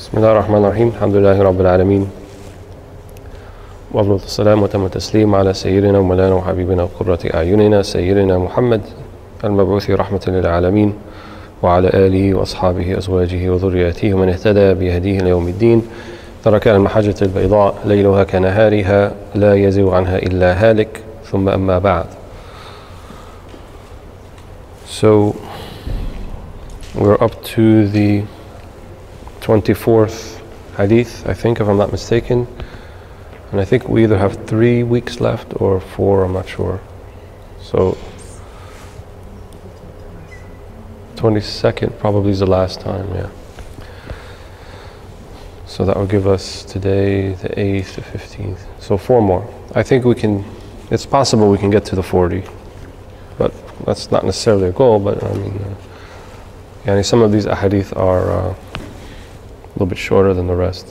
بسم الله الرحمن الرحيم. الحمد لله رب العالمين، وأفضل السلام وتم التسليم على سيدنا ومولانا وحبيبنا وقرة أعيننا سيدنا محمد المبعوث رحمة للعالمين، وعلى آله وأصحابه أزواجه وذرياته ومن اهتدى بهديه ليوم الدين. ترك المحجة البيضاء ليلها كنهارها لا يزيغ عنها إلا هالك، ثم أما بعد. So we're up to the 24th hadith, I think, if I'm not mistaken. And I think we either have 3 weeks left or 4, I'm not sure. So 22nd probably is the last time, yeah. So that will give us today the 8th, the 15th. So 4 more. I think we can, it's possible we can get to the 40. But that's not necessarily a goal, but I mean, some of these ahadith are a little bit shorter than the rest.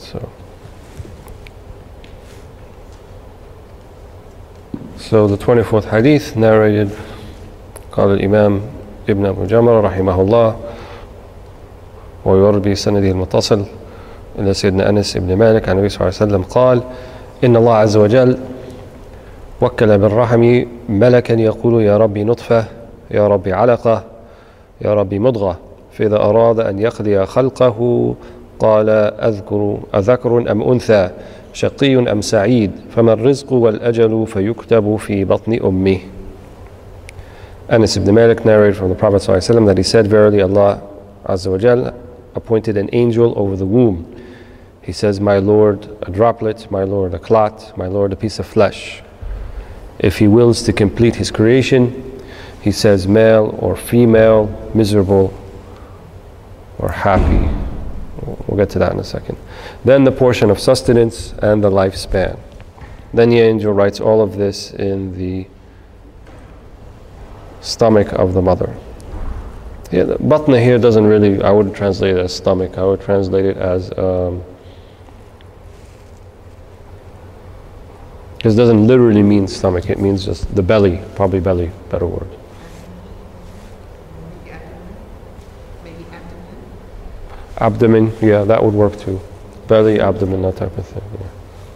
So the 24th hadith narrated, قال الإمام ابن أبو جمرة رحمه الله ويروي بسنده المتصل إلى سيدنا أنس بن مالك عن النبي صلى الله عليه وسلم قال: إن الله عز وجل وكل بالرحم ملكا يقول يا ربي نطفة، يا ربي علقة، يا ربي مضغة، فإذا أراد أن يقضي خلقه قال أذكر أم أنثى، شقي أم سعيد، فما الرزق والأجل فيكتب في بطن أمه. Anas ibn Malik narrated from the Prophet ﷺ that he said, verily Allah Azza wa Jal appointed an angel over the womb. He says, my Lord a droplet, my Lord a clot, my Lord a piece of flesh. If he wills to complete his creation, he says male or female, miserable or happy. We'll get to that in a second. Then the portion of sustenance and the lifespan. Then the angel writes all of this in the stomach of the mother. Yeah, the batna here doesn't really, I wouldn't translate it as stomach, I would translate it as because it doesn't literally mean stomach, it means just the belly, probably belly, better word. Maybe abdomen? Abdomen, yeah, that would work too. Belly, abdomen, that type of thing, yeah.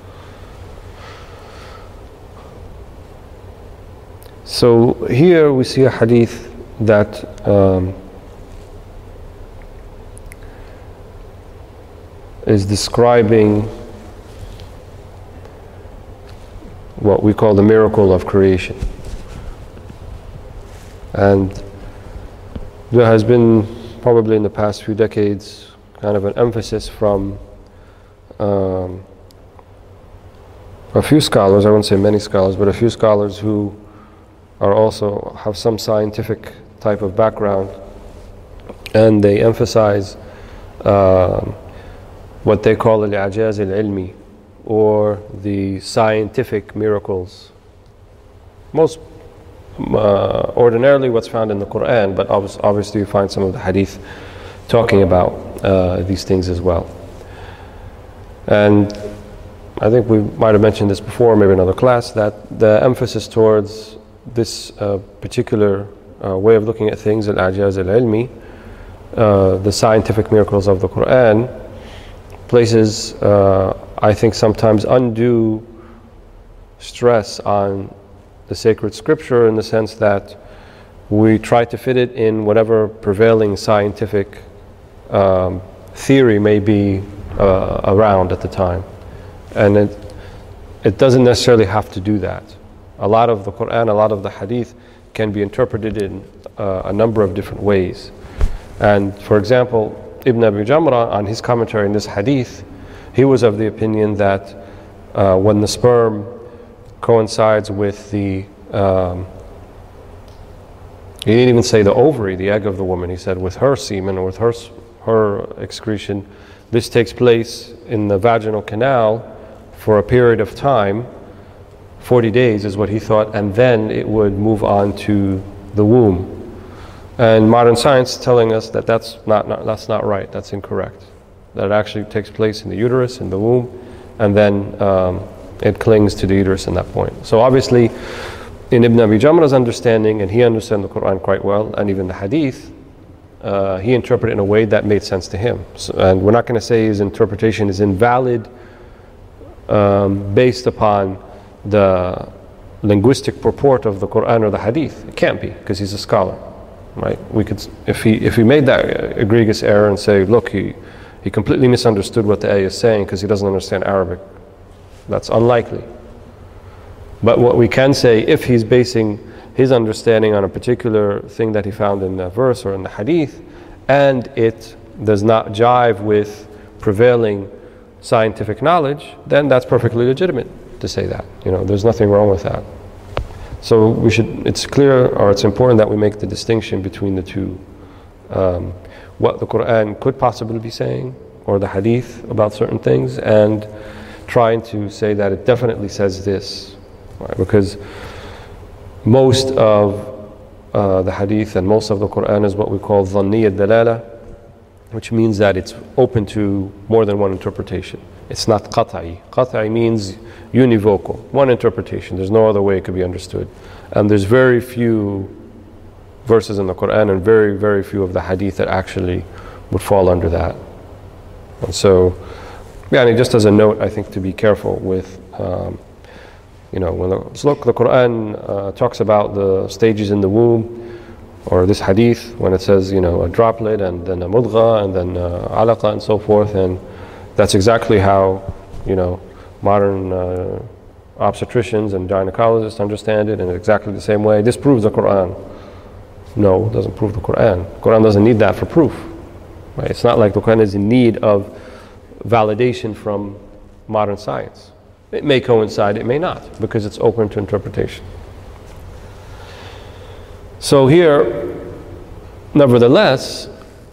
So here we see a hadith that is describing what we call the miracle of creation. And there has been, probably in the past few decades, kind of an emphasis from a few scholars, I won't say many scholars, but a few scholars who are also have some scientific type of background, and they emphasize what they call al-i'jaz al-ilmi, or the scientific miracles. Most ordinarily what's found in the Quran, but obviously you find some of the hadith talking about these things as well. And I think we might have mentioned this before, maybe another class, that the emphasis towards this particular way of looking at things, al-i'jaz al-ilmi, the scientific miracles of the Quran, places, I think, sometimes undue stress on the sacred scripture, in the sense that we try to fit it in whatever prevailing scientific theory may be around at the time. And it doesn't necessarily have to do that. A lot of the Quran, a lot of the hadith can be interpreted in a number of different ways. And for example, Ibn Abi Jamrah, on his commentary in this hadith, he was of the opinion that when the sperm coincides with the, he didn't even say the ovary, the egg of the woman, he said with her semen or with her excretion, this takes place in the vaginal canal for a period of time. 40 days is what he thought, and then it would move on to the womb. And modern science telling us that that's not right, that's incorrect. That it actually takes place in the uterus, in the womb, and then it clings to the uterus in that point. So obviously, in Ibn Abi Jamrah's understanding, and he understands the Quran quite well, and even the hadith, he interpreted in a way that made sense to him. So, and we're not going to say his interpretation is invalid based upon the linguistic purport of the Quran or the Hadith. It can't be, because he's a scholar, right? We could, if he made that egregious error and say, look, he completely misunderstood what the ayah is saying because he doesn't understand Arabic, that's unlikely. But what we can say, if he's basing his understanding on a particular thing that he found in the verse or in the Hadith, and it does not jive with prevailing scientific knowledge, then that's perfectly legitimate to say that. There's nothing wrong with that. So it's clear, or it's important that we make the distinction between the two. What the Quran could possibly be saying, or the Hadith about certain things, and trying to say that it definitely says this. Right? Because most of the Hadith and most of the Quran is what we call dhanniya dalala, which means that it's open to more than one interpretation. It's not qat'i. Qat'i means univocal, one interpretation. There's no other way it could be understood. And there's very few verses in the Quran and very, very few of the Hadith that actually would fall under that. And so, just as a note, I think to be careful with, when the Quran talks about the stages in the womb, or this Hadith, when it says, a droplet and then a mudgha and then alaqa and so forth, and that's exactly how, modern obstetricians and gynecologists understand it in exactly the same way. This proves the Quran. No, it doesn't prove the Quran. The Quran doesn't need that for proof. Right? It's not like the Quran is in need of validation from modern science. It may coincide, it may not, because it's open to interpretation. So here, nevertheless,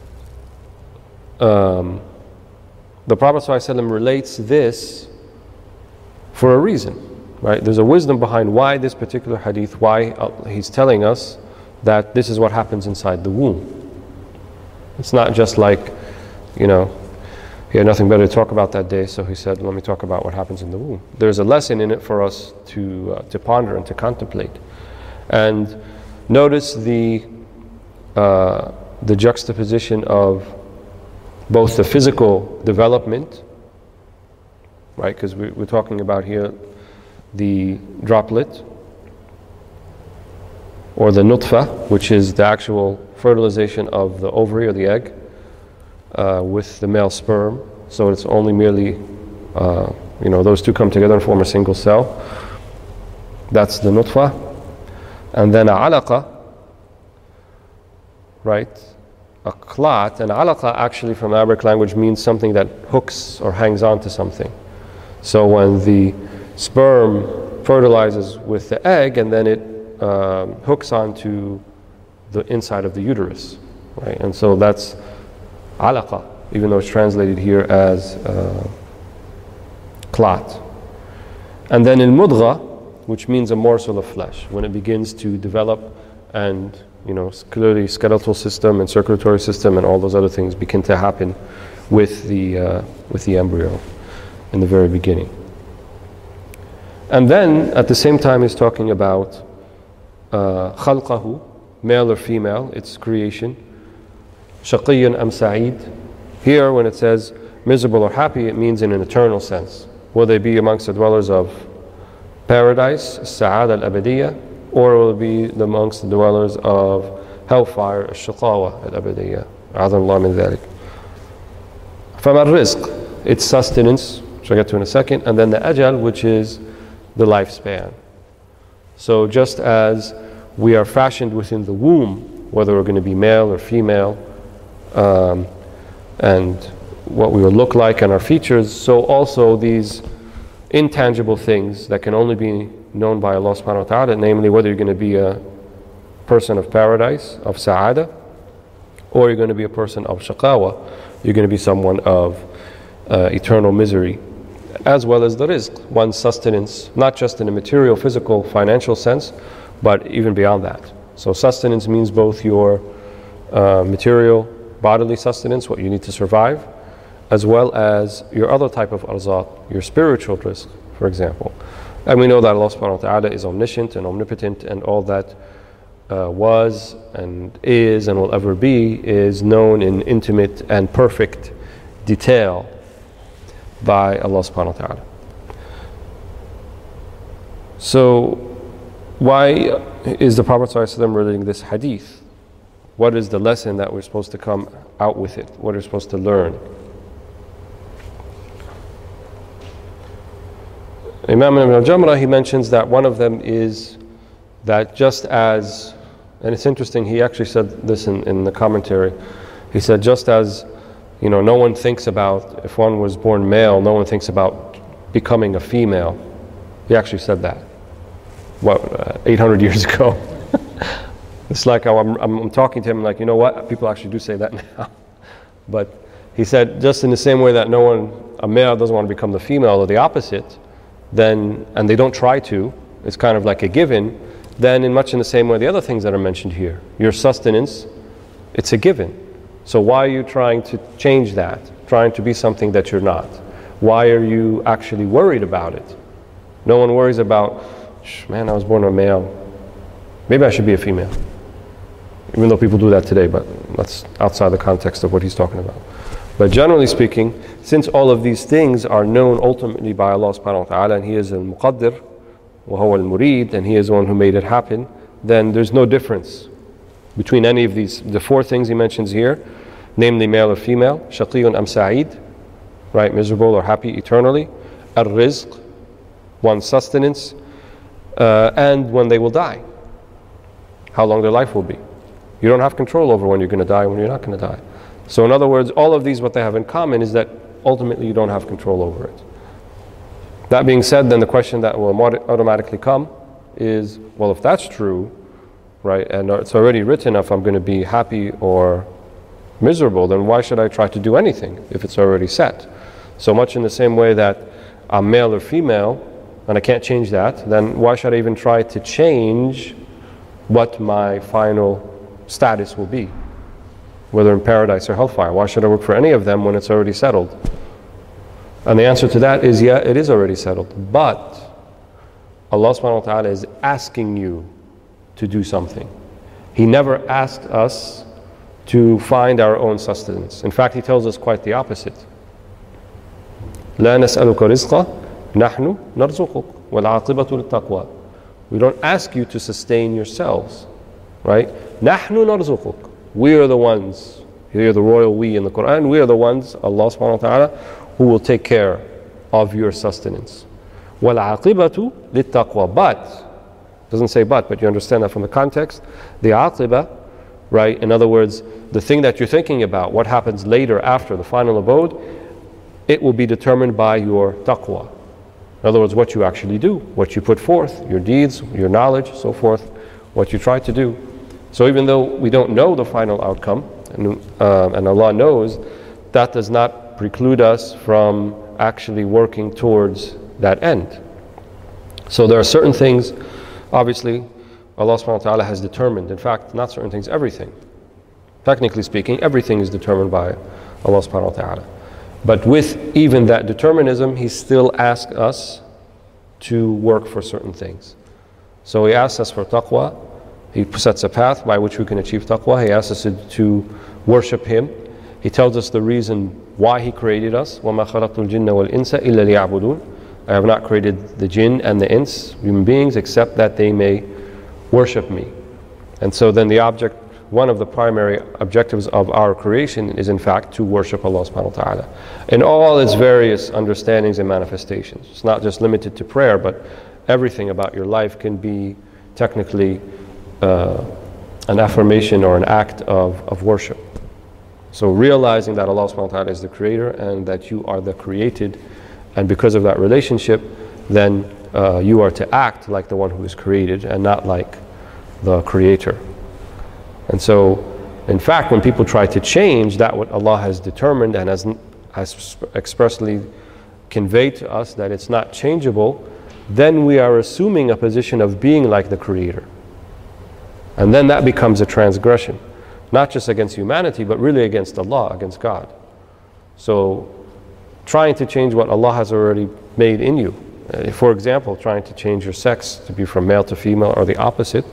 the Prophet ﷺ relates this for a reason. Right? There's a wisdom behind why this particular hadith, why he's telling us that this is what happens inside the womb. It's not just like, he had nothing better to talk about that day, so he said, let me talk about what happens in the womb. There's a lesson in it for us to ponder and to contemplate. And notice the juxtaposition of both the physical development, right? Because we're talking about here the droplet, or the nutfa, which is the actual fertilization of the ovary or the egg with the male sperm. So it's only merely, those two come together and form a single cell. That's the nutfa. And then a alaqa, right? A clot. And alaqa actually from the Arabic language means something that hooks or hangs on to something. So when the sperm fertilizes with the egg and then it hooks onto the inside of the uterus, right? And so that's alaqa, even though it's translated here as clot. And then in mudgha, which means a morsel of flesh, when it begins to develop and clearly skeletal system and circulatory system and all those other things begin to happen with the embryo in the very beginning. And then at the same time he's talking about khalqahu, male or female, its creation. Shaqiyyan am sa'id. Here when it says miserable or happy, it means in an eternal sense. Will they be amongst the dwellers of paradise, sa'ad al-abadiyya, or will it be amongst the dwellers of hellfire, ash-shaqawa al-abadiyya. A'adhan Allah min dhalik. Fama rizq, its sustenance, which I'll get to in a second, and then the ajal, which is the lifespan. So just as we are fashioned within the womb, whether we're going to be male or female, and what we will look like and our features, so also these intangible things that can only be known by Allah subhanahu wa ta'ala, namely whether you're going to be a person of paradise, of sa'ada, or you're going to be a person of shaqawa, you're going to be someone of eternal misery, as well as the rizq, one's sustenance, not just in a material, physical, financial sense, but even beyond that. So sustenance means both your material, bodily sustenance, what you need to survive, as well as your other type of arzaq, your spiritual rizq, for example. And we know that Allah subhanahu wa ta'ala is omniscient and omnipotent, and all that was and is and will ever be is known in intimate and perfect detail by Allah subhanahu wa ta'ala. So why is the Prophet ﷺ relating this hadith? What is the lesson that we're supposed to come out with it? What are we supposed to learn? Imam Ibn al-Jamrah, he mentions that one of them is that just as, and it's interesting, he actually said this in the commentary, he said just as, no one thinks about, if one was born male, no one thinks about becoming a female. He actually said that, 800 years ago. It's like how I'm talking to him like, you know what, people actually do say that now. But he said just in the same way that a male doesn't want to become the female or the opposite, then, and they don't try to, it's kind of like a given, then in much in the same way the other things that are mentioned here, your sustenance, it's a given. So why are you trying to change that, trying to be something that you're not? Why are you actually worried about it? No one worries about, man, I was born a male, maybe I should be a female. Even though people do that today, but that's outside the context of what he's talking about. But generally speaking, since all of these things are known ultimately by Allah subhanahu wa ta'ala, and He is al-Muqaddir, wa huwa al-Murid, and He is the one who made it happen, then there's no difference between any of these, the four things He mentions here, namely male or female, shaqiyun am sa'id, right, miserable or happy eternally, ar-rizq, one's sustenance, and when they will die, how long their life will be. You don't have control over when you're going to die and when you're not going to die. So in other words, all of these, what they have in common is that ultimately you don't have control over it. That being said, then the question that will automatically come is, well, if that's true, right, and it's already written if I'm going to be happy or miserable, then why should I try to do anything if it's already set? So much in the same way that I'm male or female, and I can't change that, then why should I even try to change what my final status will be, whether in paradise or hellfire? Why should I work for any of them when it's already settled? And the answer to that is, yeah, it is already settled. But Allah subhanahu wa ta'ala is asking you to do something. He never asked us to find our own sustenance. In fact, He tells us quite the opposite. لا نسألك رزقا نحن نرزقك والعاقبة للتقوى. We don't ask you to sustain yourselves, right? نحن نرزقك. We are the ones, here the royal we in the Quran, we are the ones, Allah subhanahu wa ta'ala, who will take care of your sustenance. وَالْعَاقِبَةُ لِلتَّقْوَى. But, doesn't say but you understand that from the context. The aqibah, right, in other words, the thing that you're thinking about, what happens later after the final abode, it will be determined by your taqwa. In other words, what you actually do, what you put forth, your deeds, your knowledge, so forth, what you try to do. So even though we don't know the final outcome, and Allah knows, that does not preclude us from actually working towards that end. So there are certain things, obviously, Allah subhanahu wa ta'ala has determined. In fact, not certain things, everything. Technically speaking, everything is determined by Allah subhanahu wa ta'ala. But with even that determinism, He still asks us to work for certain things. So He asks us for taqwa. He sets a path by which we can achieve taqwa. He asks us to worship Him. He tells us the reason why He created us. وَمَا خَلَقْتُ الْجِنَّ وَالْإِنسَ إِلَّا لِيَعْبُدُونَ. I have not created the jinn and the ins, human beings, except that they may worship me. And so then one of the primary objectives of our creation is in fact to worship Allah subhanahu wa ta'ala in all its various understandings and manifestations. It's not just limited to prayer, but everything about your life can be technically an affirmation or an act of worship. So realizing that Allah subhanahu wa ta'ala is the creator and that you are the created, and because of that relationship, then you are to act like the one who is created and not like the creator. And so, in fact, when people try to change that what Allah has determined and has expressly conveyed to us that it's not changeable, then we are assuming a position of being like the creator. And then that becomes a transgression, not just against humanity, but really against Allah, against God. So, trying to change what Allah has already made in you. For example, trying to change your sex to be from male to female or the opposite,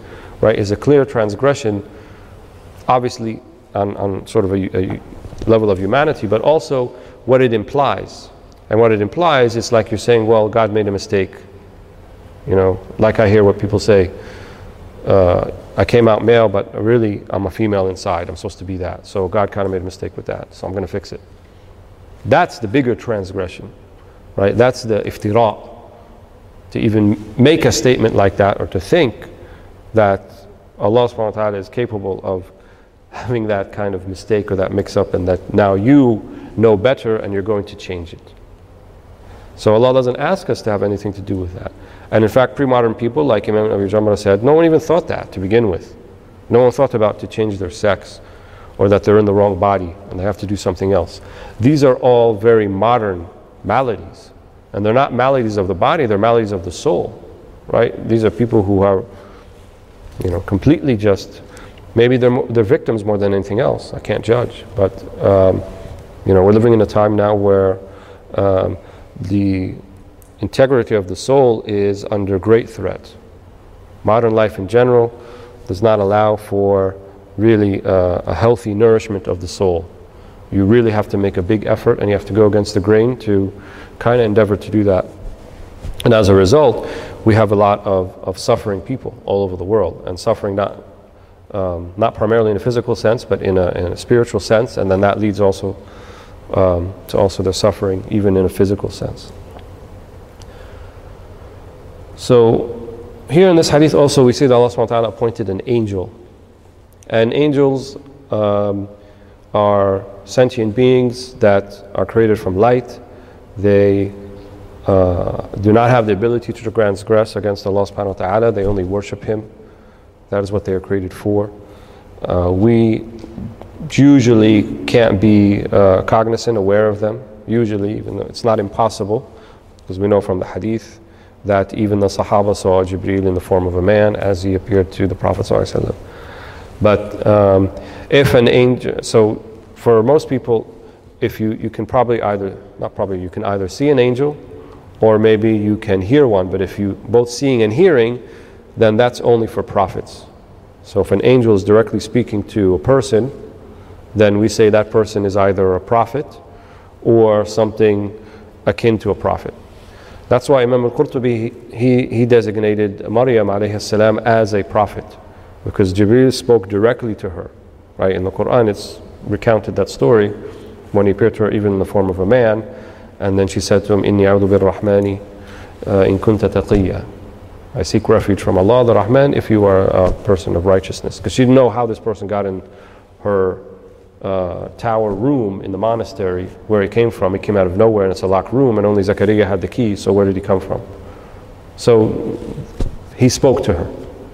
right, is a clear transgression, obviously on sort of a level of humanity, but also what it implies. And what it implies is like you're saying, well, God made a mistake. You know, like I hear what people say, I came out male, but really I'm a female inside. I'm supposed to be that. So God kind of made a mistake with that, so I'm going to fix it. That's the bigger transgression, right? That's the iftira. To even make a statement like that, or to think that Allah subhanahu wa ta'ala is capable of having that kind of mistake or that mix-up, and that now you know better and you're going to change it. So Allah doesn't ask us to have anything to do with that. And in fact, pre-modern people, like Imam Abu Jamrah said, no one even thought that to begin with. No one thought about to change their sex, or that they're in the wrong body and they have to do something else. These are all very modern maladies. And they're not maladies of the body, they're maladies of the soul, right? These are people who are, you know, completely just, maybe they're victims more than anything else. I can't judge. But, you know, we're living in a time now where the integrity of the soul is under great threat. Modern life in general does not allow for really a healthy nourishment of the soul. You really have to make a big effort, and you have to go against the grain to kind of endeavor to do that. And as a result, we have a lot of suffering people all over the world, and suffering not primarily in a physical sense, but in a spiritual sense, and then that leads also to also their suffering even in a physical sense. So here in this hadith also we see that Allah subhanahu wa ta'ala appointed an angel. And angels are sentient beings that are created from light. They do not have the ability to transgress against Allah subhanahu wa ta'ala. They only worship Him. That is what they are created for. We usually can't be cognizant, aware of them. Usually, even though it's not impossible, because we know from the hadith that even the Sahaba saw Jibreel in the form of a man as he appeared to the Prophet ﷺ. But if an angel, so for most people, if you can probably either, not probably, you can either see an angel, or maybe you can hear one. But if you both seeing and hearing, then that's only for prophets. So if an angel is directly speaking to a person, then we say that person is either a prophet or something akin to a prophet. That's why Imam al-Qurtubi, he designated Maryam alayhi salam as a prophet, because Jibreel spoke directly to her. Right? In the Quran it's recounted that story when he appeared to her even in the form of a man, and then she said to him, Inni a'udhu bir-Rahmani in kunta taqiyya. I seek refuge from Allah the Rahman if you are a person of righteousness. Because she didn't know how this person got in her tower room in the monastery, where he came from. He came out of nowhere, and it's a locked room, and only Zakaria had the key, so where did he come from? So he spoke to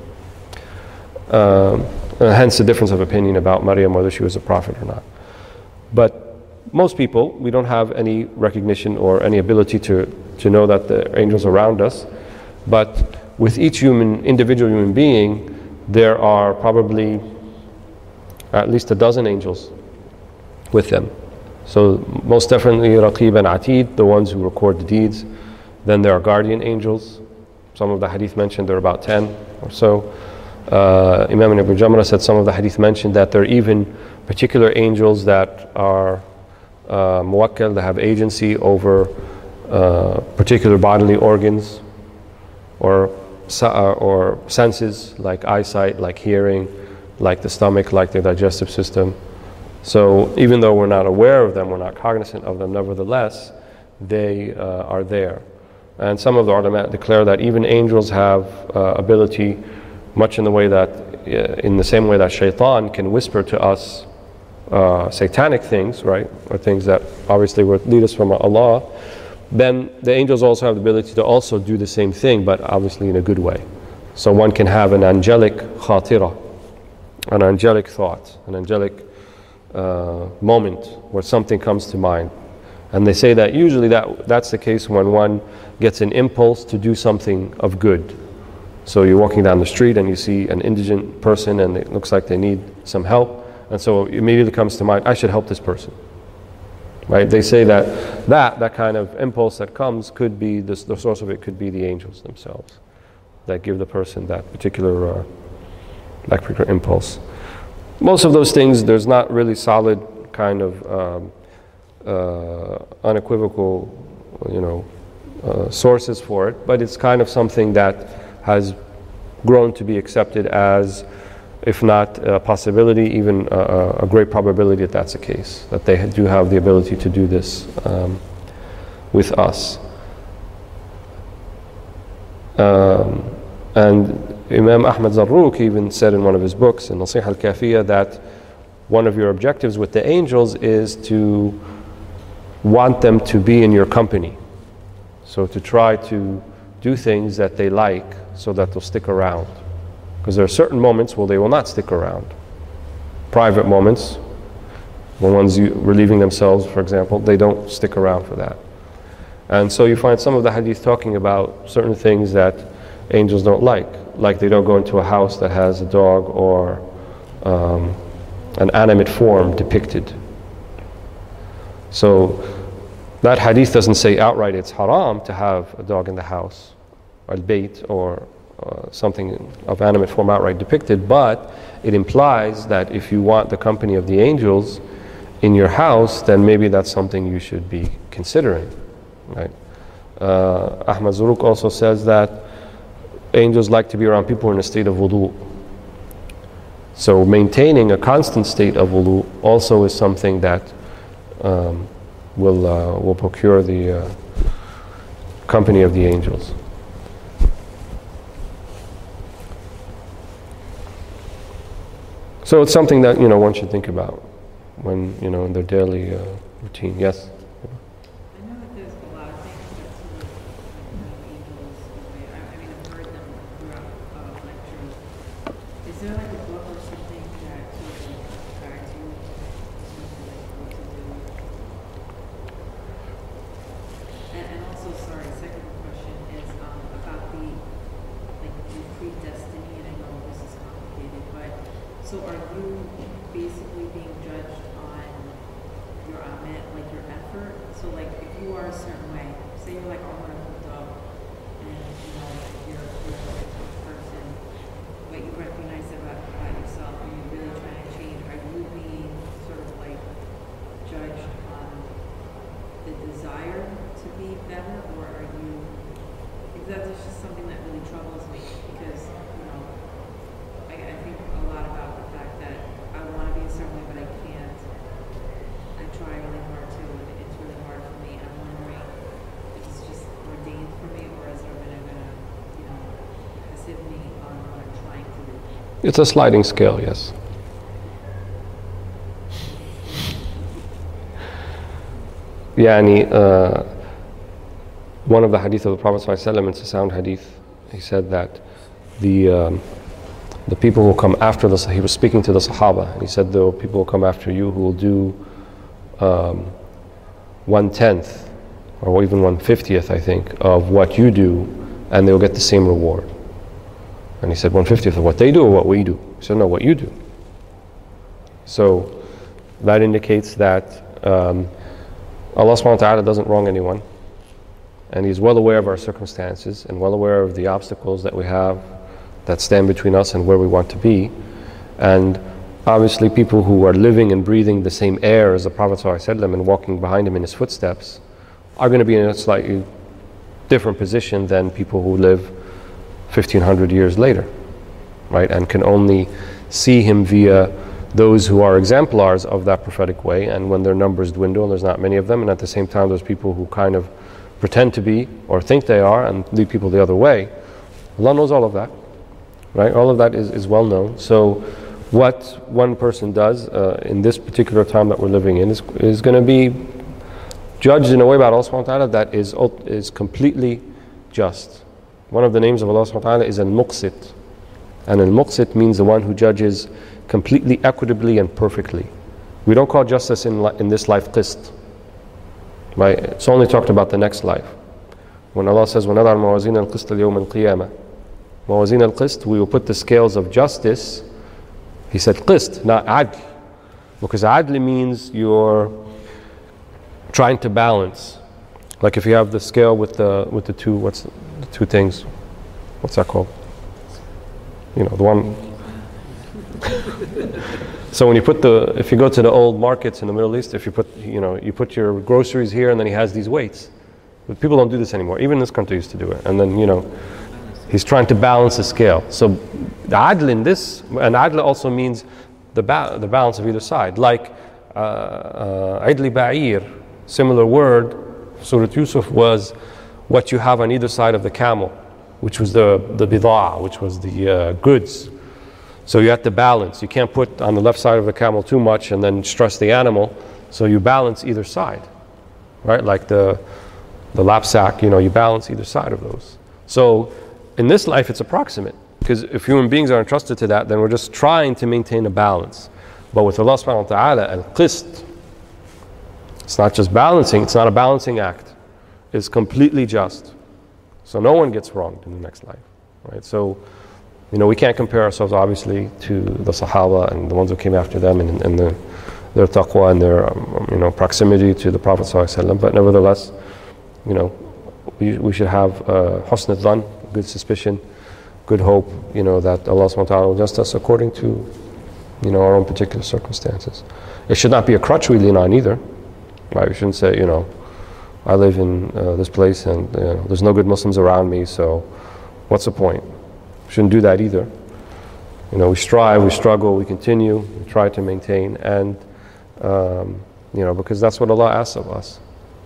her. Hence the difference of opinion about Maryam, whether she was a prophet or not. But most people, we don't have any recognition or any ability to know that the angels are around us. But with each individual human being, there are probably at least a dozen angels with them. So most definitely Raqib and Atid, the ones who record the deeds. Then there are guardian angels. Some of the hadith mentioned there are about 10 or so. Imam Abu Jamrah said some of the hadith mentioned that there are even particular angels that are muwakkal, that have agency over particular bodily organs or senses, like eyesight, like hearing, like the stomach, like the digestive system. So even though we're not aware of them, we're not cognizant of them, nevertheless, they are there. And some of the ulama declare that even angels have ability, much in the way that, in the same way that shaitan can whisper to us satanic things, right, or things that obviously would lead us from Allah. Then the angels also have the ability to also do the same thing, but obviously in a good way. So one can have an angelic khatira, an angelic thought, an angelic moment where something comes to mind. And they say that usually that's the case when one gets an impulse to do something of good. So you're walking down the street and you see an indigent person and it looks like they need some help, and so it immediately comes to mind, I should help this person. Right? They say that kind of impulse that comes could be, the source of it could be the angels themselves that give the person that particular that particular impulse. Most of those things, there's not really solid kind of unequivocal, sources for it, but it's kind of something that has grown to be accepted as, if not a possibility, even a great probability that that's the case, that they do have the ability to do this with us. And Imam Ahmad Zarruq even said in one of his books, in Nasiha al-Kafiyya, that one of your objectives with the angels is to want them to be in your company. So to try to do things that they like so that they'll stick around. Because there are certain moments where they will not stick around. Private moments, the ones relieving themselves, for example, they don't stick around for that. And so you find some of the hadith talking about certain things that angels don't like they don't go into a house that has a dog or an animate form depicted. So that hadith doesn't say outright it's haram to have a dog in the house, or al-bayt, or something of animate form outright depicted, but it implies that if you want the company of the angels in your house, then maybe that's something you should be considering, right? Ahmad Zarruq also says that angels like to be around people in a state of wudu. So maintaining a constant state of wudu also is something that will procure the company of the angels. So it's something that one should think about when in their daily routine. Yes. I know that there's a lot of things that sort of angels. I've heard them throughout lectures. Is there like a book or something that sort of guides you in terms of what to do? And also, sorry, second question is about the predestiny, and I know this is complicated, but so are you basically being judged on your amet, like your effort? So like if you are a certain way, say you're like Omar al-Khattab, and you're a tough person, but you recognize about yourself and you're really trying to change, are you being sort of like judged on the desire to be better, or are you, because that's just something that really troubles me, because I think a lot about the fact that I want to be a certain way, but I can't. I try really hard to, and it's really hard for me. I'm wondering if it's just ordained for me, or is there going to passive me on what I'm trying to do? It's a sliding scale, yes. One of the hadith of the Prophet ﷺ, it's a sound hadith, he said that the people who come after he was speaking to the Sahaba, and he said the people who come after you who will do 1/10 or even 1/50th, I think, of what you do, and they will get the same reward. And he said 1/50th of what they do or what we do? He said no, what you do. So that indicates that Allah subhanahu wa ta'ala doesn't wrong anyone, and He's well aware of our circumstances and well aware of the obstacles that we have that stand between us and where we want to be. And obviously people who are living and breathing the same air as the Prophet ﷺ and walking behind him in his footsteps are going to be in a slightly different position than people who live 1500 years later, right? And can only see him via those who are exemplars of that prophetic way, and when their numbers dwindle, and there's not many of them, and at the same time there's people who kind of pretend to be or think they are and lead people the other way. Allah knows all of that, right? All of that is well known. So what one person does in this particular time that we're living in is going to be judged in a way by Allah subhanahu wa ta'ala that is completely just. One of the names of Allah subhanahu wa ta'ala is Al-Muqsit, and Al-Muqsit means the one who judges completely, equitably and perfectly. We don't call justice in this life qist, right? It's only talked about the next life. When Allah says وَنَضَعَ الْمَوَازِينَ الْقِسْطَ الْيَوْمَ الْقِيَامَةِ, Mawazin al-Qist, we will put the scales of justice. He said qist, not adl, because adl means you're trying to balance. Like if you have the scale with the two things, what's that called? The one, So when you put if you go to the old markets in the Middle East, if you put, you put your groceries here and then he has these weights. But people don't do this anymore. Even this country used to do it. And then, he's trying to balance the scale. So the adl in this, and adl also means the balance of either side. Like idli ba'ir, similar word, Surah Yusuf, was what you have on either side of the camel, which was the bid'a, which was the goods. So you have to balance. You can't put on the left side of the camel too much and then stress the animal. So you balance either side, right? Like the lap sack, you balance either side of those. So in this life, it's approximate. Because if human beings are entrusted to that, then we're just trying to maintain a balance. But with Allah subhanahu wa ta'ala, al-qist, it's not just balancing, it's not a balancing act. It's completely just. So no one gets wronged in the next life, right? So, we can't compare ourselves obviously to the Sahaba and the ones who came after them and their taqwa and their proximity to the Prophet ﷺ. But nevertheless, we should have husn al-dhan, good suspicion, good hope, that Allah subhanahu wa ta'ala will adjust us according to, our own particular circumstances. It should not be a crutch we lean on either, right? We shouldn't say, I live in this place and there's no good Muslims around me, so what's the point? We shouldn't do that either. We strive, we struggle, we continue, we try to maintain, and because that's what Allah asks of us.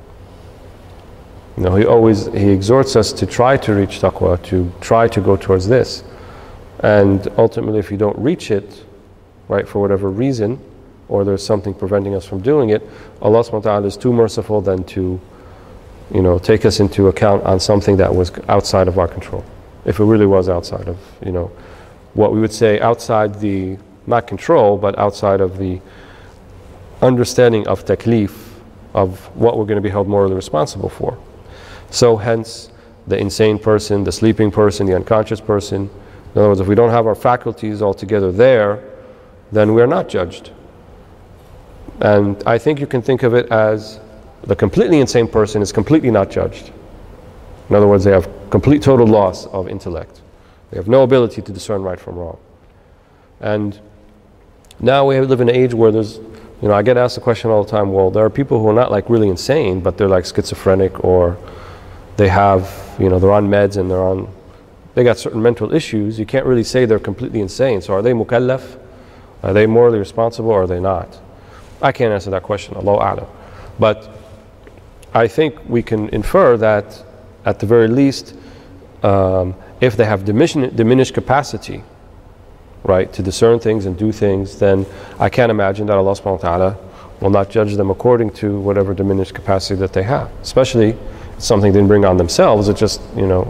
He exhorts us to try to reach taqwa, to try to go towards this. And ultimately, if you don't reach it, right, for whatever reason, or there's something preventing us from doing it, Allah subhanahu wa ta'ala is too merciful than to, take us into account on something that was outside of our control. If it really was outside of, what we would say outside the, not control, but outside of the understanding of taklif, of what we're going to be held morally responsible for. So hence, the insane person, the sleeping person, the unconscious person. In other words, if we don't have our faculties altogether there, then we are not judged. And I think you can think of it as the completely insane person is completely not judged. In other words, they have complete total loss of intellect. They have no ability to discern right from wrong. And now we live in an age where there's, I get asked the question all the time, well, there are people who are not like really insane, but they're like schizophrenic, or they have, they're on meds and they got certain mental issues. You can't really say they're completely insane. So are they mukallaf? Are they morally responsible, or are they not? I can't answer that question, Allahu a'lam. But I think we can infer that at the very least, if they have diminished capacity, right, to discern things and do things, then I can't imagine that Allah subhanahu wa ta'ala will not judge them according to whatever diminished capacity that they have. Especially if something they didn't bring on themselves, it's just,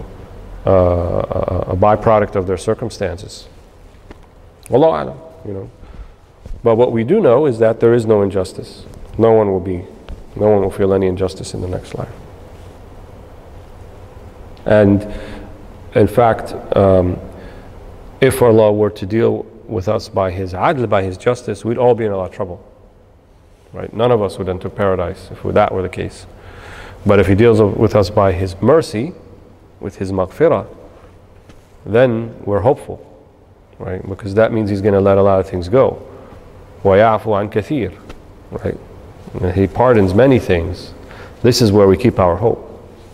a byproduct of their circumstances. Wallahu a'lam, But what we do know is that there is no injustice. No one will feel any injustice in the next life. And in fact, if Allah were to deal with us by His adl, by His justice, we'd all be in a lot of trouble. Right? None of us would enter paradise if that were the case. But if He deals with us by His mercy, with His maghfirah, then we're hopeful. Right? Because that means He's going to let a lot of things go. وَيَعْفُ عَنْ كَثِيرٍ. Right? And He pardons many things. This is where we keep our hope.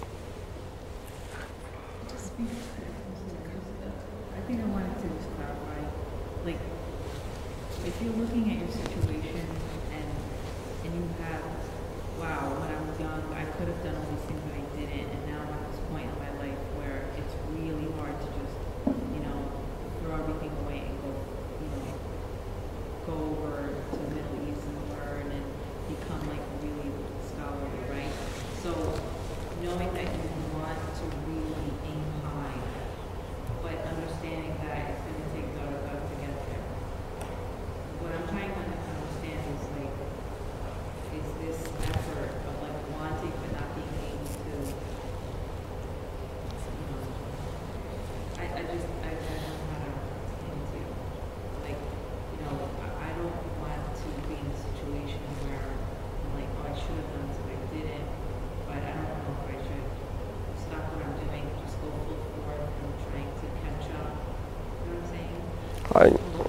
I think I wanted to just clarify, like, if you're looking at your situation and you have, wow, when I was young, I could have done all these things, but I didn't, and now I'm at this point in my life where it's really hard to just, throw everything away and go over to the Middle East and learn and become like really scholarly, right? So knowing that you want to really aim high, but understanding that it's going to take God to get there. What I'm trying to understand is like, is this effort of like wanting but not being able to, I don't know how to explain to you. Like, I don't want to be in a situation where I'm like, oh, I should have done this, but I didn't, but I don't know if I should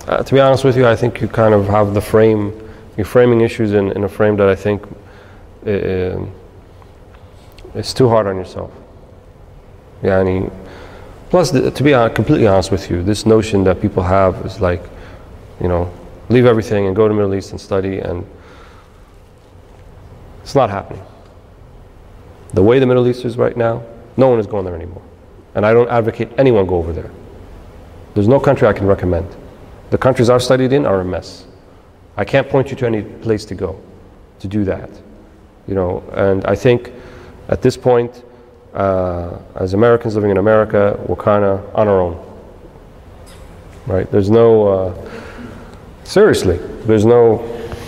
To be honest with you, I think you kind of have the frame, you're framing issues in a frame that I think it's too hard on yourself. Yani, plus, to be completely honest with you, this notion that people have is like, leave everything and go to the Middle East and study, and it's not happening. The way the Middle East is right now, no one is going there anymore. And I don't advocate anyone go over there. There's no country I can recommend. The countries I've studied in are a mess. I can't point you to any place to go to do that. And I think at this point, as Americans living in America, we're kind of on our own. Right? There's no, seriously, there's no,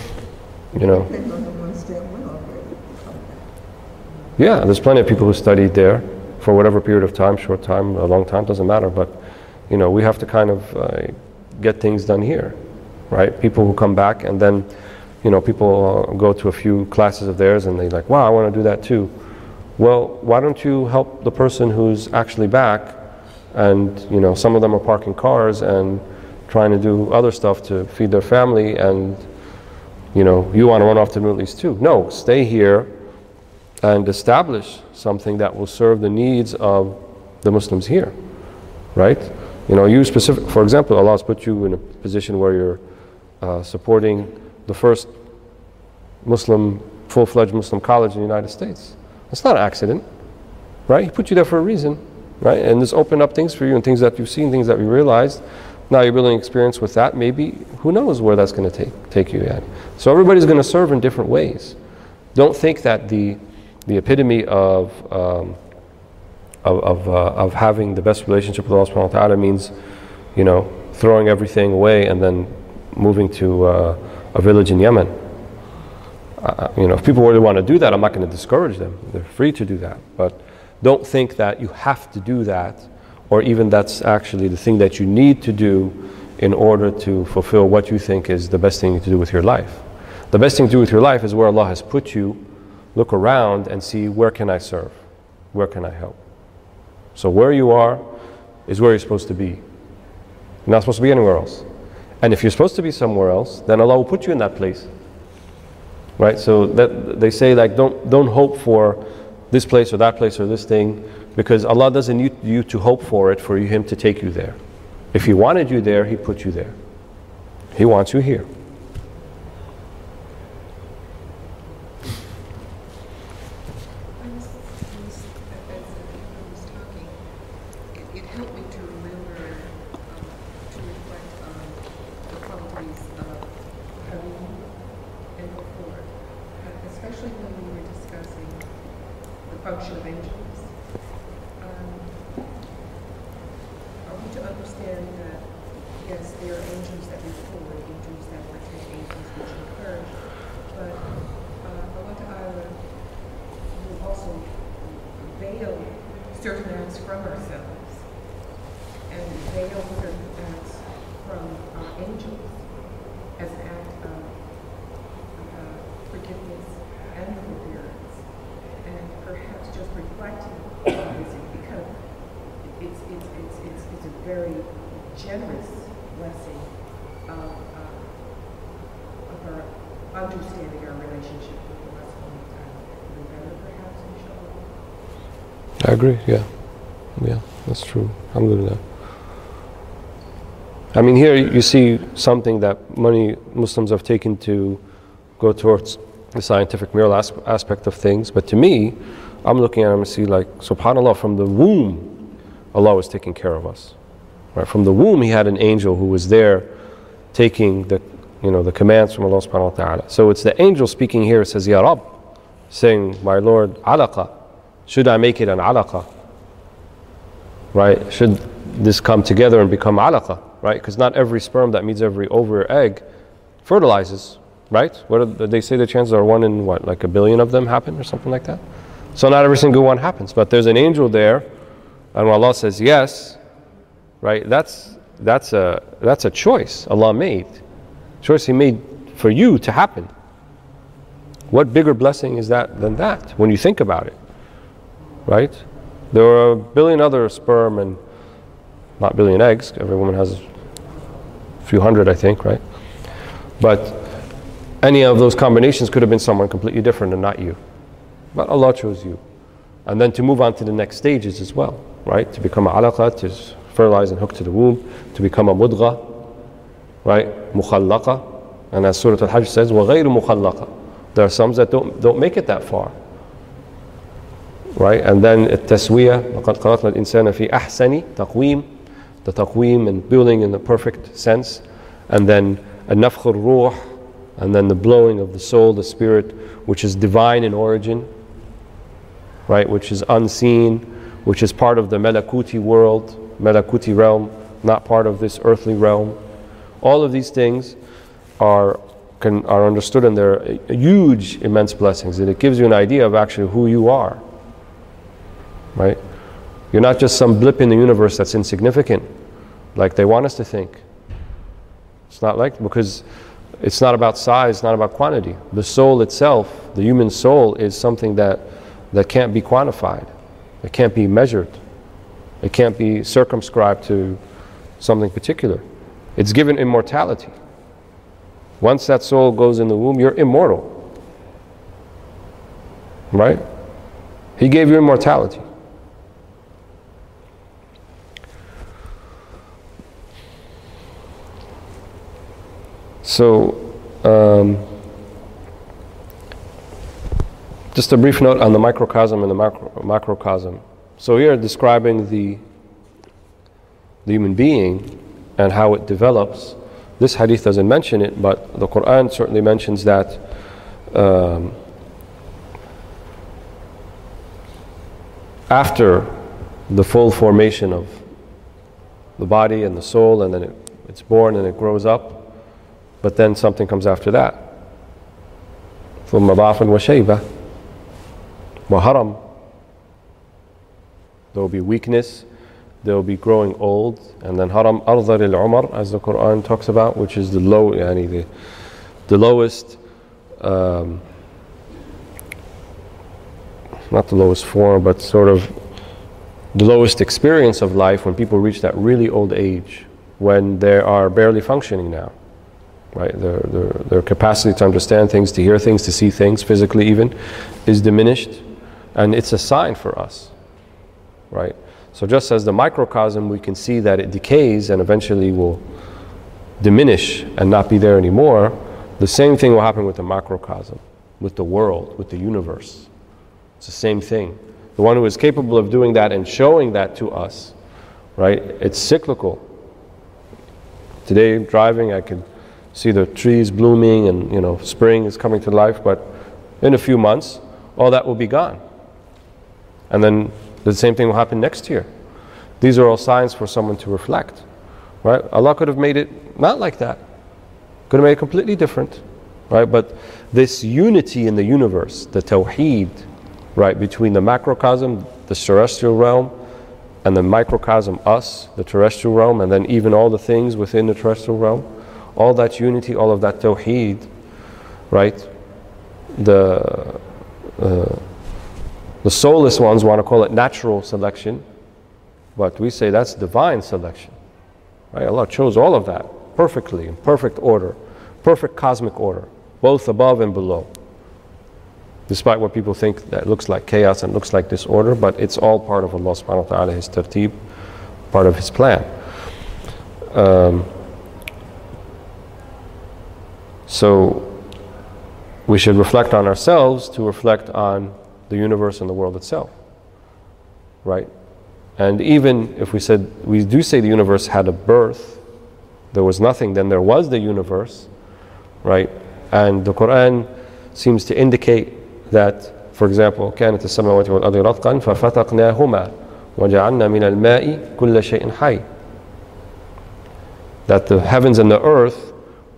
yeah, there's plenty of people who studied there for whatever period of time, short time, a long time, doesn't matter. But, we have to kind of get things done here, right? People who come back and then, people go to a few classes of theirs and they're like, wow, I want to do that too. Well, why don't you help the person who's actually back and, some of them are parking cars and trying to do other stuff to feed their family, and, you want to run off to the Middle East too. No, stay here and establish something that will serve the needs of the Muslims here, right? You specific, for example, Allah has put you in a position where you're supporting the first full-fledged Muslim college in the United States. It's not an accident, right? He put you there for a reason, right? And this opened up things for you and things that you've seen, things that you realized. Now you're building experience with that. Maybe, who knows where that's going to take you at. So everybody's going to serve in different ways. Don't think that the epitome of having the best relationship with Allah subhanahu wa ta'ala means, throwing everything away and then moving to a village in Yemen. If people really want to do that, I'm not going to discourage them. They're free to do that. But don't think that you have to do that, or even that's actually the thing that you need to do in order to fulfill what you think is the best thing to do with your life. The best thing to do with your life is where Allah has put you. Look around and see, where can I serve? Where can I help? So where you are is where you're supposed to be. You're not supposed to be anywhere else. And if you're supposed to be somewhere else, then Allah will put you in that place. Right? So that they say, like, don't hope for this place or that place or this thing, because Allah doesn't need you to hope for it for Him to take you there. If He wanted you there, He put you there. He wants you here. Function of angels. Are we to understand that, yes, there are angels that record, angels that protect, angels which encourage, but Allah Ta'ala will also veil certain acts from ourselves and veil certain acts from our angels as an act of forgiveness and forbearance. And perhaps just reflecting on this, because it's a very generous blessing of our understanding our relationship with Allah subhanahu wa ta'ala. The better, perhaps, inshallah. I agree. Yeah, that's true. Alhamdulillah. I mean, here you see something that many Muslims have taken to go towards the scientific moral aspect of things, but to me, I'm looking at them and see, like, subhanAllah, from the womb, Allah was taking care of us. Right? From the womb, He had an angel who was there taking the commands from Allah subhanahu wa ta'ala. So it's the angel speaking here. It says, Ya Rabb, saying, my Lord, alaqa, should I make it an alaqa? Right? Should this come together and become alaqa? Right? Because not every sperm that meets every ovary or egg fertilizes. Right? They say the chances are 1 in like 1 billion of them happen or something like that. So not every single one happens, but there's an angel there, and when Allah says yes, right? That's a choice Allah made, choice He made for you to happen. What bigger blessing is that than that when you think about it, right? There are 1 billion other sperm and not 1 billion eggs. Every woman has a few hundred, I think, right? But any of those combinations could have been someone completely different and not you. But Allah chose you. And then to move on to the next stages as well, right? To become a alaqa, to fertilize and hook to the womb, to become a mudgha, right? Mukhallaqa. And as Surah Al-Hajj says, وَغَيْرُ مُخَلَّقَ. There are some that don't make it that far. Right? And then التسوية وَقَدْ خَلَقْنَا الْإِنسَانَ فِي أَحْسَنِ تَقْوِيمٍ. The taqweem and building in the perfect sense. And then النفخ الروح. And then the blowing of the soul, the spirit, which is divine in origin. Right? Which is unseen, which is part of the Malakuti world, Malakuti realm, not part of this earthly realm. All of these things are understood, and they're huge, immense blessings, and it gives you an idea of actually who you are, right? You're not just some blip in the universe that's insignificant, like they want us to think. It's not like, because it's not about size, it's not about quantity. The soul itself, the human soul, is something that can't be quantified. It can't be measured. It can't be circumscribed to something particular. It's given immortality. Once that soul goes in the womb, you're immortal. Right? He gave you immortality. So, just a brief note on the microcosm and the macrocosm. So here describing the human being and how it develops. This hadith doesn't mention it, but the Quran certainly mentions that after the full formation of the body and the soul, and then it's born and it grows up, but then something comes after that. ثم ضعف وشيبة وهرم. There will be weakness, there will be growing old, and then haram أرذل العمر, as the Quran talks about, which is the lowest, not the lowest form, but sort of the lowest experience of life, when people reach that really old age, when they are barely functioning now, right? Their capacity to understand things, to hear things, to see things, physically even, is diminished, and it's a sign for us, right? So just as the microcosm, we can see that it decays and eventually will diminish and not be there anymore, the same thing will happen with the macrocosm, with the world, with the universe. It's the same thing. The one who is capable of doing that and showing that to us, right? It's cyclical. Today, driving, I can see the trees blooming and, spring is coming to life, but in a few months, all that will be gone. And then the same thing will happen next year. These are all signs for someone to reflect, right? Allah could have made it not like that. Could have made it completely different, right? But this unity in the universe, the tawheed, right, between the macrocosm, the terrestrial realm, and the microcosm, us, the terrestrial realm, and then even all the things within the terrestrial realm, all that unity, all of that tawheed, right? The soulless ones want to call it natural selection, but we say that's divine selection, right? Allah chose all of that perfectly, in perfect order, perfect cosmic order, both above and below. Despite what people think that looks like chaos and looks like disorder, but it's all part of Allah subhanahu wa ta'ala, His tartib, part of His plan. So we should reflect on ourselves to reflect on the universe and the world itself, right? And even if we do say the universe had a birth, there was nothing, then there was the universe, right? And the Quran seems to indicate that, for example, كانت السماوات والأرض رتقا ففتقناهما وجعلنا من الماء كل شيء حي. That the heavens and the earth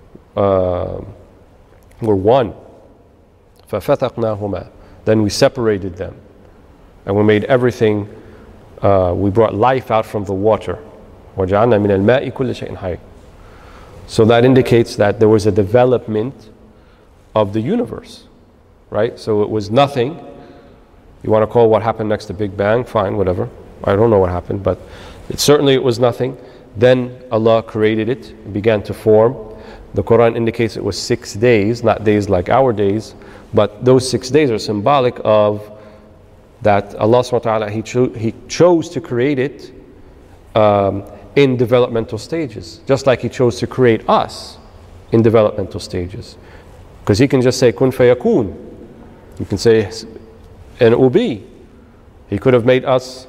were one. ففتقناهما. Then we separated them, and we made everything. We brought life out from the water. وجعلنا من الماء كل شيء حي. So that indicates that there was a development of the universe, right? So it was nothing. You want to call what happened next to Big Bang? Fine, whatever. I don't know what happened, but certainly it was nothing. Then Allah created it, it began to form. The Quran indicates it was 6 days, not days like our days, but those 6 days are symbolic of that Allah subhanahu wa ta'ala, He chose to create it in developmental stages, just like He chose to create us in developmental stages. Because He can just say kun fayakun. He can say and it will be. He could have made us,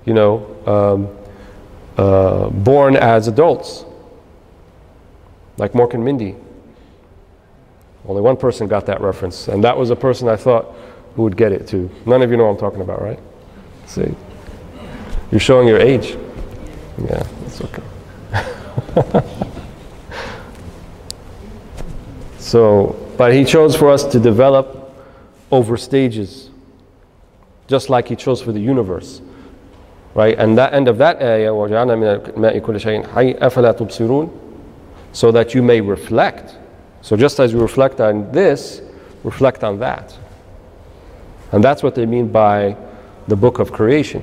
born as adults, like Mork and Mindy. Only one person got that reference, and that was a person I thought who would get it too. None of you know what I'm talking about, right? See, you're showing your age. Yeah, that's okay. So, but He chose for us to develop over stages, just like He chose for the universe, right? And that end of that ayah, وَجَعَلْنَا مِنَ الْمَاءِ كُلَّ شَيْءٍ حَيٍّ أَفَلَا تُبْصِرُونَ, so that you may reflect. So just as you reflect on this, reflect on that. And that's what they mean by the book of creation.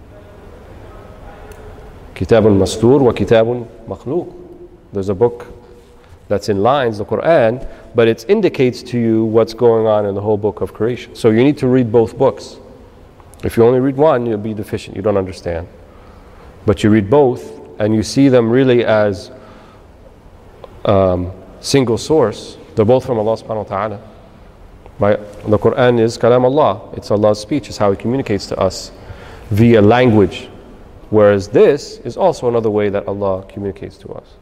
Kitabun Mastur wa Kitabun Makhluq. There's a book that's in lines, the Quran, but it indicates to you what's going on in the whole book of creation. So you need to read both books. If you only read one, you'll be deficient, you don't understand. But you read both, and you see them really as single source. They're both from Allah subhanahu wa ta'ala. Right? The Quran is kalam Allah. It's Allah's speech. It's how He communicates to us via language. Whereas this is also another way that Allah communicates to us.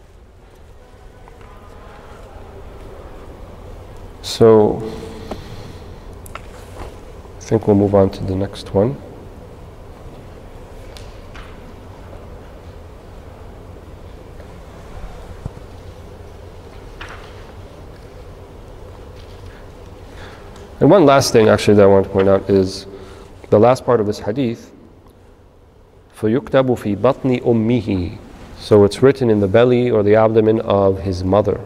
So, I think we'll move on to the next one. And one last thing actually that I want to point out is the last part of this hadith, فَيُكْتَبُ فِي بَطْنِ أُمِّهِ. So it's written in the belly or the abdomen of his mother.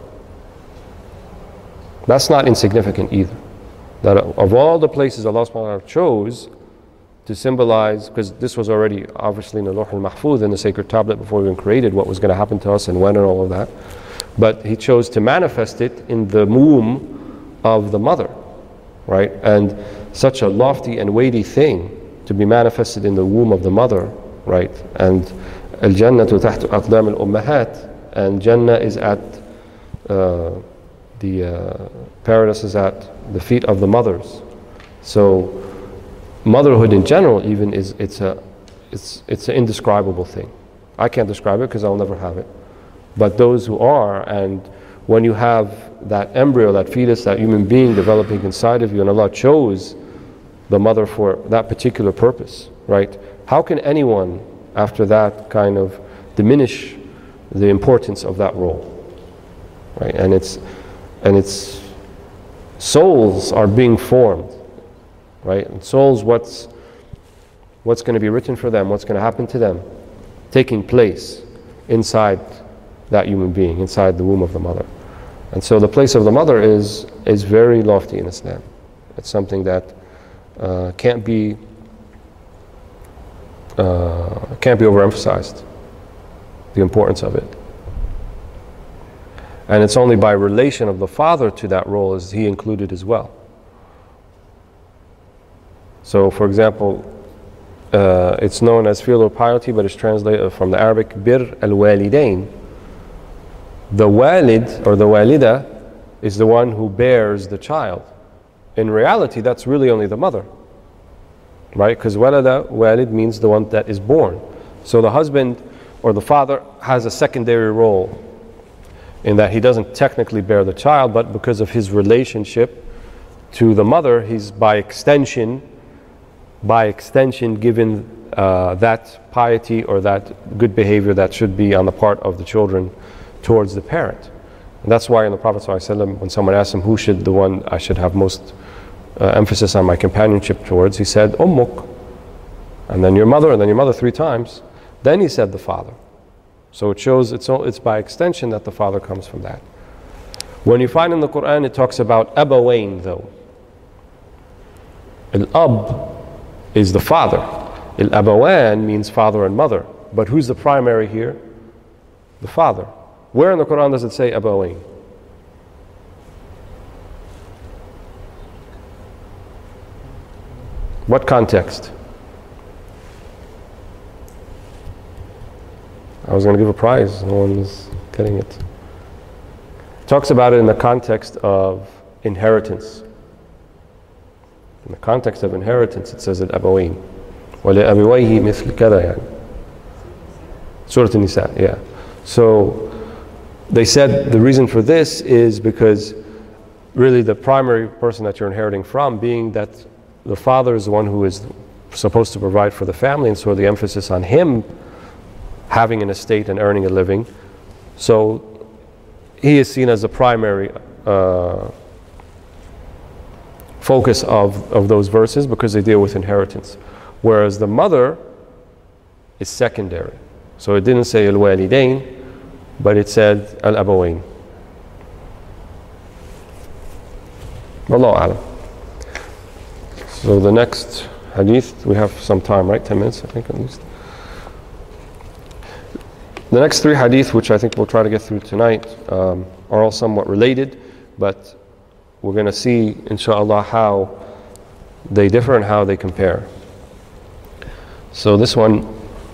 That's not insignificant either. That of all the places Allah subhanahu wa ta'ala chose to symbolize, because this was already obviously in the Lawh al-Mahfuz, in the sacred tablet before we even created what was going to happen to us and when and all of that. But He chose to manifest it in the womb of the mother. Right? And such a lofty and weighty thing to be manifested in the womb of the mother, right? And al-jannatu tahtu aqdam al-ummahat, and Jannah is at paradise is at the feet of the mothers. So motherhood in general even it's an indescribable thing. I can't describe it because I'll never have it. But those who are, and when you have that embryo, that fetus, that human being developing inside of you, and Allah chose the mother for that particular purpose, right? How can anyone after that kind of diminish the importance of that role, right? And its souls are being formed, right? And souls, what's going to be written for them, what's going to happen to them, taking place inside that human being, inside the womb of the mother. And so the place of the mother is very lofty in Islam. It's something that can't be overemphasized, the importance of it. And it's only by relation of the father to that role is he included as well. So for example, it's known as filial piety, but it's translated from the Arabic bir al-walidain. The walid or the walida is the one who bears the child. In reality, that's really only the mother, right? Because walid means the one that is born. So the husband or the father has a secondary role in that he doesn't technically bear the child, but because of his relationship to the mother, he's by extension given that piety or that good behavior that should be on the part of the children towards the parent. And that's why in the Prophet ﷺ, when someone asked him who should the one I should have most emphasis on my companionship towards, he said ummuk, and then your mother, and then your mother 3 times. Then he said the father. So it shows it's by extension that the father comes from that. When you find in the Quran it talks about abawain though. Al-ab is the father. Al-abawan means father and mother. But who's the primary here? the father. Where in the Quran does it say Abawain? What context? I was going to give a prize, no one's getting it. It talks about it in the context of inheritance. In the context of inheritance, it says it Abawain. وَلِأَبِوَيْهِ مِثْلِ كَذَا يعني. Surah An-Nisa, yeah. So they said the reason for this is because really the primary person that you're inheriting from, being that the father is the one who is supposed to provide for the family, and so the emphasis on him having an estate and earning a living. So he is seen as the primary focus of those verses because they deal with inheritance. Whereas the mother is secondary. So it didn't say al-walidain, but it said al-abawain. Wallahu a'lam. So the next hadith, we have some time, right? 10 minutes, I think, at least. The next three hadith, which I think we'll try to get through tonight, are all somewhat related, but we're going to see, inshallah, how they differ and how they compare. So this one,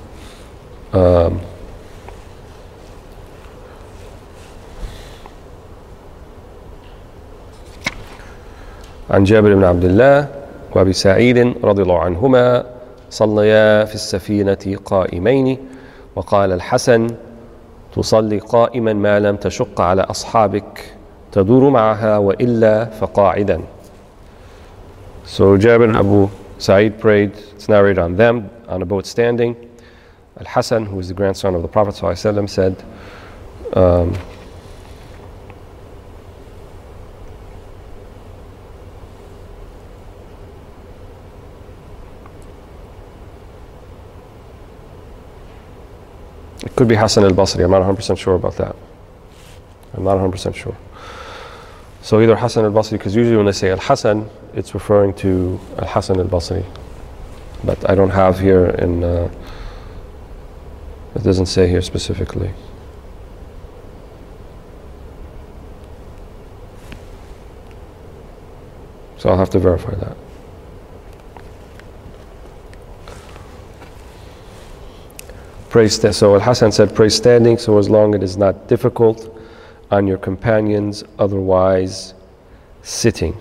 عن جابر بن عبد الله وابي سعيد رضي الله عنهما صليا في السفينة قائمين وقال الحسن تصلي قائما ما لم تشق على أصحابك تدور معها وإلا فقاعدا. So Jabir and Abu Sa'id prayed, it's narrated on them, on a boat standing. Al-Hasan, who is the grandson of the Prophet ﷺ, said, it could be Hasan al-Basri, I'm not 100% sure about that. I'm not 100% sure. So either Hasan al-Basri, because usually when they say Al-Hasan, it's referring to Al-Hasan al-Basri. But I don't have here in, it doesn't say here specifically. So I'll have to verify that. So Al-Hasan said, pray standing, so as long as it is not difficult on your companions, otherwise sitting.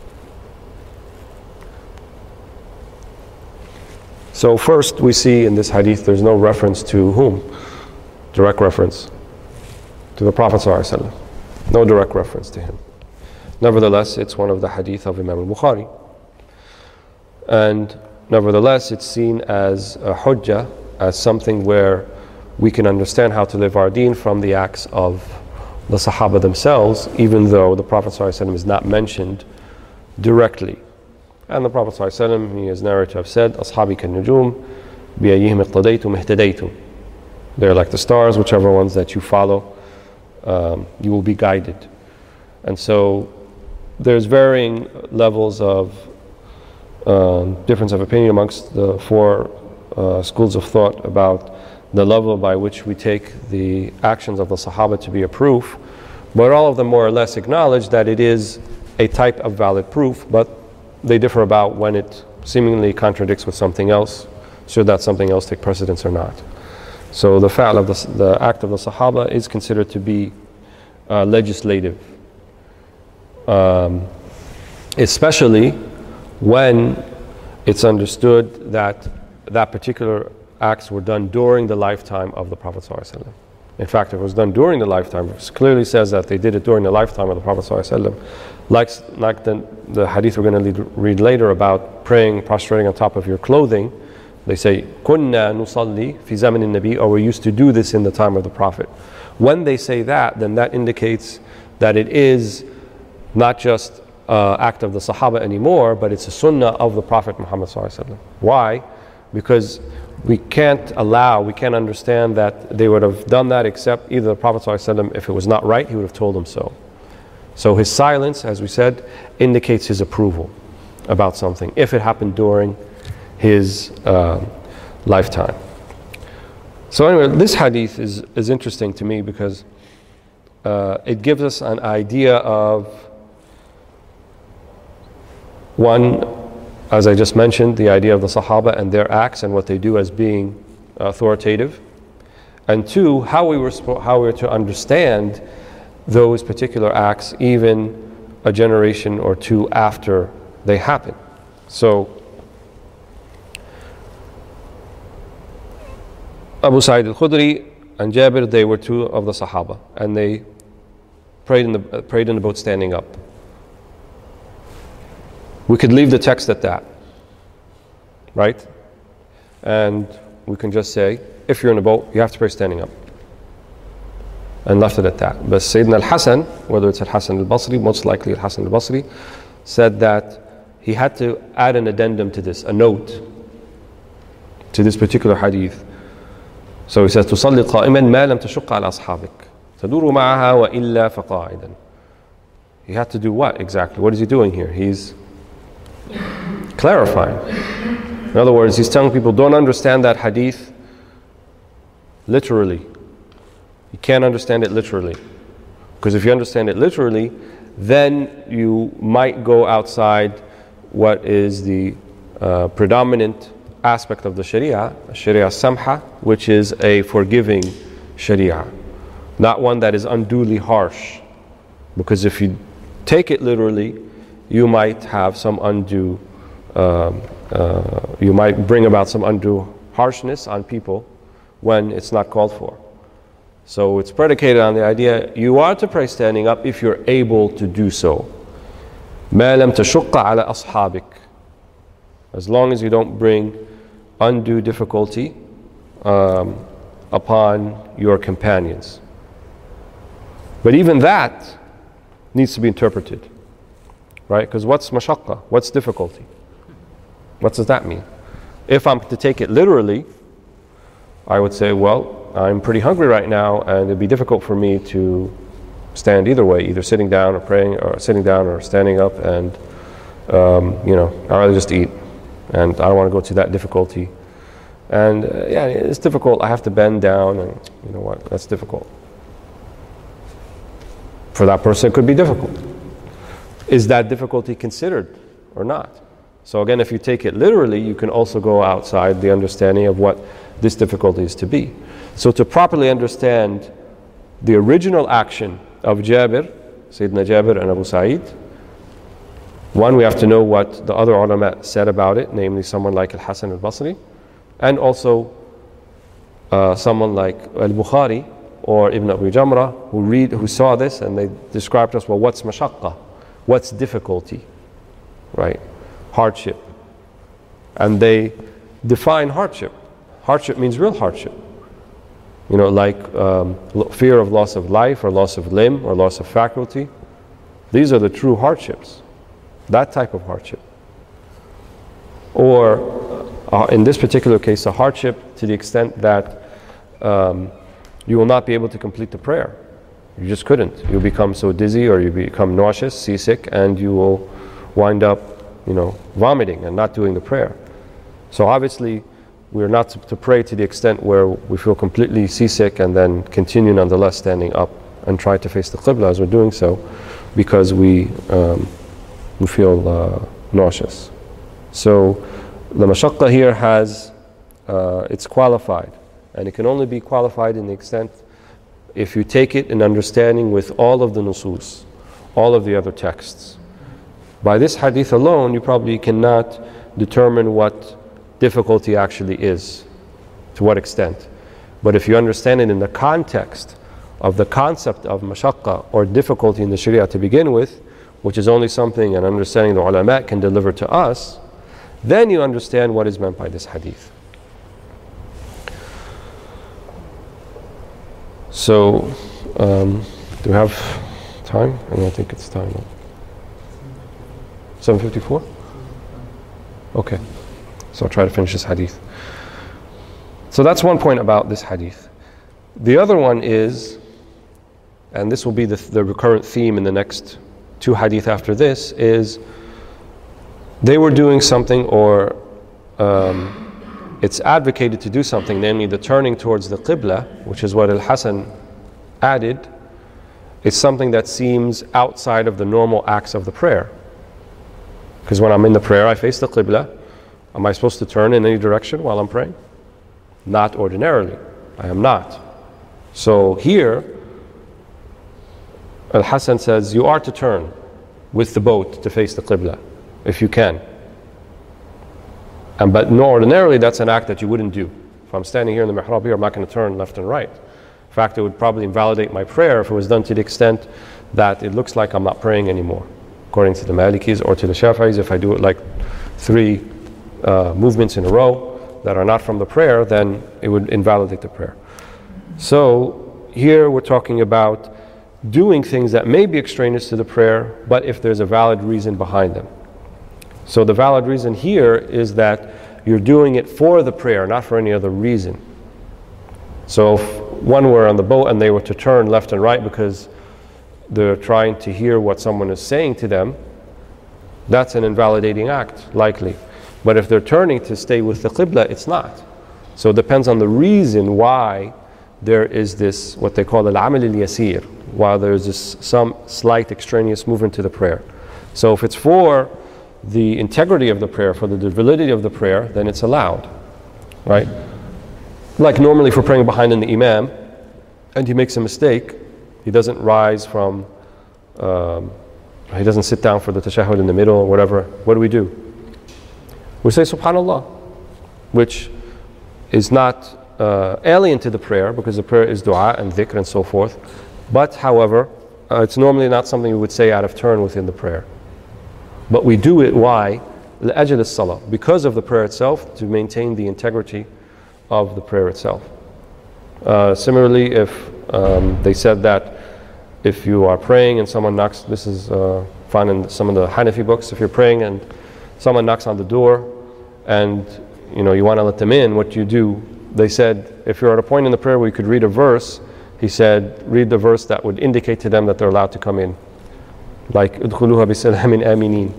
So first we see in this hadith there's no reference to whom? Direct reference to the Prophet ﷺ. No direct reference to him. Nevertheless, it's one of the hadith of Imam al-Bukhari. And nevertheless, it's seen as a hujjah, as something where we can understand how to live our deen from the acts of the Sahaba themselves, even though the Prophet ﷺ is not mentioned directly. And the Prophet ﷺ, he is narrated to have said, Ashabi kan-nujum, bi-ayyihim iqtadaytum ihtadaytum. They're like the stars, whichever ones that you follow, you will be guided. And so there's varying levels of difference of opinion amongst the four schools of thought about the level by which we take the actions of the Sahaba to be a proof, but all of them more or less acknowledge that it is a type of valid proof, but they differ about when it seemingly contradicts with something else, should that something else take precedence or not. So the fact of the act of the Sahaba is considered to be legislative, especially when it's understood that that particular acts were done during the lifetime of the Prophet ﷺ. In fact, if it was done during the lifetime, it clearly says that they did it during the lifetime of the Prophet ﷺ. Like the hadith we're going to read later about praying, prostrating on top of your clothing, they say, "Kunna nusalli fi zaman al-Nabi," or we used to do this in the time of the Prophet. When they say that, then that indicates that it is not just act of the Sahaba anymore, but it's a sunnah of the Prophet Muhammad ﷺ. Why? Because we can't understand that they would have done that except either the Prophet ﷺ, if it was not right, he would have told them so. So his silence, as we said, indicates his approval about something, if it happened during his lifetime. So anyway, this hadith is interesting to me because it gives us an idea of, one, as I just mentioned, the idea of the Sahaba and their acts and what they do as being authoritative. And two, how we were to understand those particular acts even a generation or two after they happen. So Abu Sa'id al-Khudri and Jabir, they were two of the Sahaba, and they prayed in the boat standing up. We could leave the text at that, right? And we can just say, if you're in a boat, you have to pray standing up. And left it at that. But Sayyidina al-Hasan, whether it's al-Hasan al-Basri, most likely al-Hasan al-Basri, said that he had to add an addendum to this, a note to this particular hadith. So he says, تصلي قائما ما لم تشق على أصحابك تدور معها وإلا فقاعدا. He had to do what exactly? What is he doing here? He's clarifying. In other words, he's telling people, don't understand that hadith literally. You can't understand it literally. Because if you understand it literally, then you might go outside what is the predominant aspect of the Sharia Samha, which is a forgiving Sharia, not one that is unduly harsh. Because if you take it literally, you might have some undue, you might bring about some undue harshness on people when it's not called for. So it's predicated on the idea you are to pray standing up if you're able to do so. ما لم تشق على أصحابك. As long as you don't bring undue difficulty upon your companions. But even that needs to be interpreted, right? Because what's mashaqqa? What's difficulty? What does that mean? If I'm to take it literally, I would say, well, I'm pretty hungry right now, and it'd be difficult for me to stand either way, either sitting down or praying, or sitting down or standing up, and I'd rather just eat, and I don't want to go to that difficulty. And yeah, it's difficult. I have to bend down, and you know what? That's difficult. For that person, it could be difficult. Is that difficulty considered or not? So again, if you take it literally, you can also go outside the understanding of what this difficulty is to be. So to properly understand the original action of Jabir, Sayyidina Jabir and Abu Sa'id, one, we have to know what the other ulama said about it, namely someone like al-Hasan al-Basri, and also someone like al-Bukhari or Ibn Abi Jamrah, who saw this and they described to us, well, what's mashaqqa? What's difficulty? Right? Hardship. And they define hardship. Hardship means real hardship. You know, like fear of loss of life or loss of limb or loss of faculty. These are the true hardships. That type of hardship. Or in this particular case, a hardship to the extent that you will not be able to complete the prayer. You just couldn't. You'll become so dizzy or you become nauseous, seasick, and you will wind up, vomiting and not doing the prayer. So obviously, we're not to pray to the extent where we feel completely seasick and then continue nonetheless standing up and try to face the Qibla as we're doing so, because we feel nauseous. So the mashaqqa here has, it's qualified, and it can only be qualified in the extent if you take it in understanding with all of the nusus, all of the other texts. By this hadith alone, you probably cannot determine what difficulty actually is, to what extent. But if you understand it in the context of the concept of mashaqqa or difficulty in the Sharia to begin with, which is only something an understanding the ulama can deliver to us, then you understand what is meant by this hadith. So, do we have time? I don't think it's time. 7:54? Okay. So I'll try to finish this hadith. So that's one point about this hadith. The other one is, and this will be the recurrent theme in the next two hadith after this, is they were doing something or it's advocated to do something, namely the turning towards the Qibla, which is what Al-Hasan added, is something that seems outside of the normal acts of the prayer. Because when I'm in the prayer, I face the Qibla. Am I supposed to turn in any direction while I'm praying? Not ordinarily. I am not. So here, Al-Hasan says, you are to turn with the boat to face the Qibla, if you can. But no, ordinarily, that's an act that you wouldn't do. If I'm standing here in the mihrab here, I'm not going to turn left and right. In fact, it would probably invalidate my prayer if it was done to the extent that it looks like I'm not praying anymore. According to the Malikis or to the Shafi'is, if I do it like 3 movements in a row that are not from the prayer, then it would invalidate the prayer. So here we're talking about doing things that may be extraneous to the prayer, but if there's a valid reason behind them. So the valid reason here is that you're doing it for the prayer, not for any other reason. So if one were on the boat and they were to turn left and right because they're trying to hear what someone is saying to them, that's an invalidating act, likely. But if they're turning to stay with the Qibla, it's not. So it depends on the reason why there is this, what they call al-amal al-yasir, while there's this some slight extraneous movement to the prayer. So if it's for the integrity of the prayer, for the validity of the prayer, then it's allowed, right? Like normally if we're praying behind in the imam and he makes a mistake, he doesn't rise from, he doesn't sit down for the tashahhud in the middle or whatever. What do? We say subhanallah, which is not alien to the prayer, because the prayer is dua and dhikr and so forth. But however, it's normally not something we would say out of turn within the prayer. But we do it, why? لأجل الصلاة, because of the prayer itself, to maintain the integrity of the prayer itself. Similarly, if they said that if you are praying and someone knocks, this is found in some of the Hanafi books, if you're praying and someone knocks on the door and you want to let them in, what do? They said, if you're at a point in the prayer where you could read a verse, he said, read the verse that would indicate to them that they're allowed to come in. Like udkhuluha bisalamin aminin,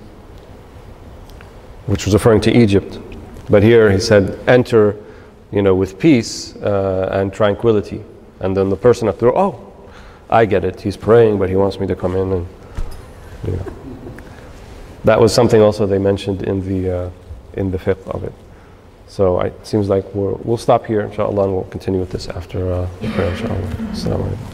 which was referring to Egypt. But here he said, enter, with peace and tranquility. And then the person at the door, oh, I get it. He's praying, but he wants me to come in. And that was something also they mentioned in the fiqh of it. So it seems like we'll stop here, inshallah, and we'll continue with this after the prayer, inshallah. Assalamu alaikum.